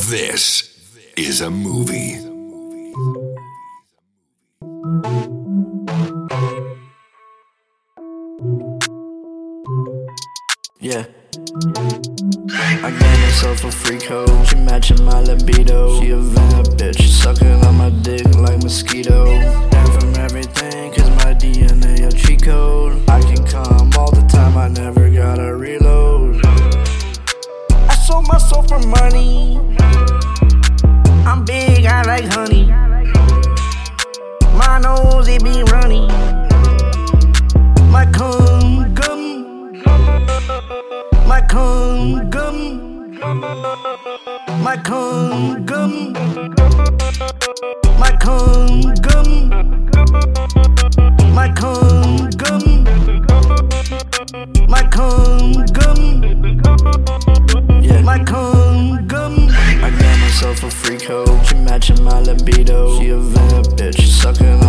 This is a movie. Yeah. I gave myself a freak hoe. She matching my libido. She a vamp bitch, sucking on my dick like mosquito. And from everything, cause my DNA a cheat code. I can come all the time, I never gotta reload. I sold my soul for money. I'm big, I like honey. My nose, it be runny. My cum gum. My cum gum. My cum gum. My cum gum. My cum gum. My cum gum. Yeah, my cum gum. I got myself a freak hoe. She matching my libido. She a vamp bitch, sucking